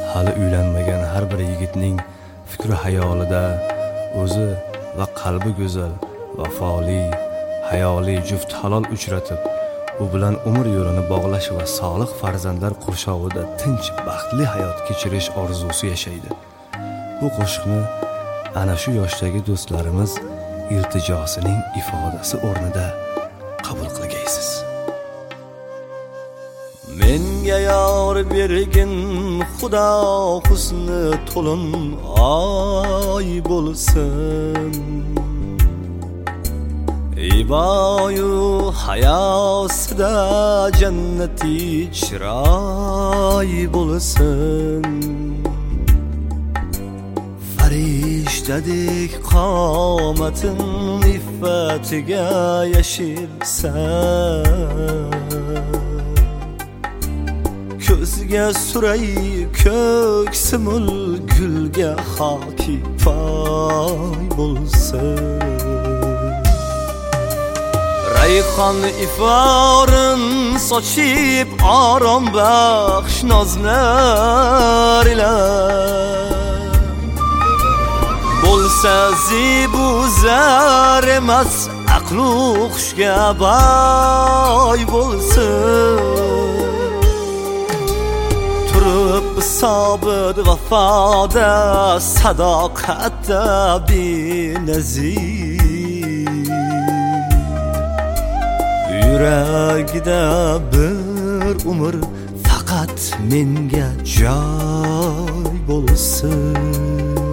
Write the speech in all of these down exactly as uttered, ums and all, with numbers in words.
hali uylanmagan har bir yigitning fikri hayolida o'zi va qalbi go'zal, vafoli, hayoli juft halol uchratib, u bilan umr yo'lini bog'lash va solih farzandlar qurshovida tinch, baxtli hayot kechirish orzusi yashaydi. Bu qo'shiqni ana shu yoshdagi do'stlarimiz iltijosining ifodasi o'rnida qabul qilgaysiz. Menga yor bergin Xudo husni to'lin oy bo'lsin, iboyu hayosida jannati chiroy bo'lsin. Farishtadek qomatin iffatiga yashirsan, ko'zga suray ko'ksimul gulga hoki poy bo'lsin. Rayhon iforin sochib orom baxsh nozlar ila bo'lsa zibu zar emas, aqlu xushga boy bo'lsin. Turib sobit vafoda, sadoqatda benazir, yuragida bir umr faqat menga joy bo'lsin.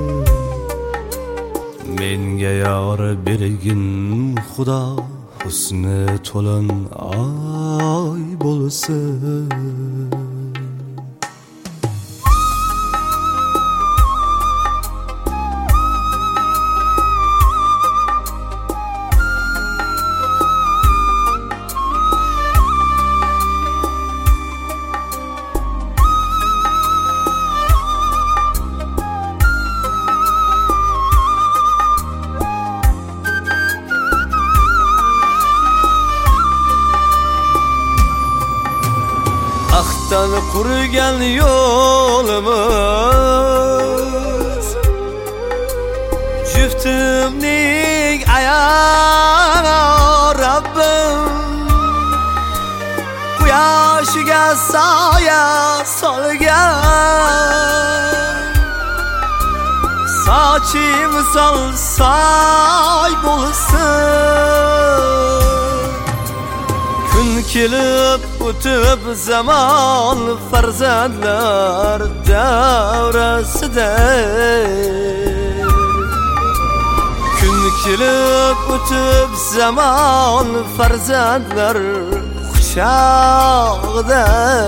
Menga yor bergin Xudo husni to'lin oy bo'lsin. Ahdan qurgan yo'limiz juftimning ayoni Rabbim, quyoshiga soya solgan, sochi misol soy bo'lsin. Kun kelib o'tib zamon farzandlar davrasida, kun kelib o'tib zamon farzandlar quchog'ida,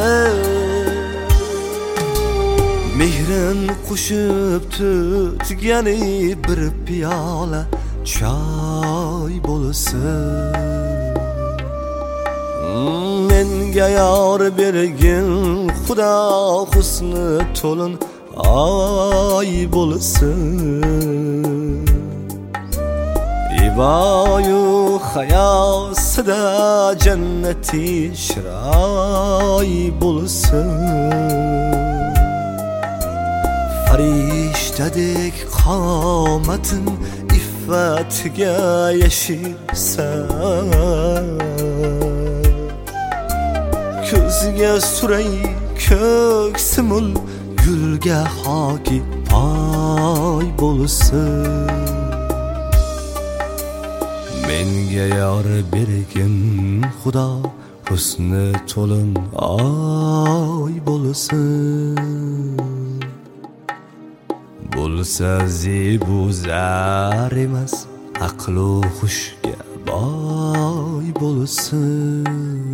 mehrin qo'shib tutgani bir piyola choy bo'lsin. Menga yor bergin Xudo husni to'lin oy bo'lsin, iboyu hayosida jannati chiroy bo'lsin. Farishtadek qomatin iffatiga yashirsan, ko'zga suray ko'ksimul gulga hoki poy bo'lsin. Menga yor bergin Xudo husni to'lin oy bo'lsin. Bo'lsa zebu zar emas, aqlu xushga boy bo'lsin.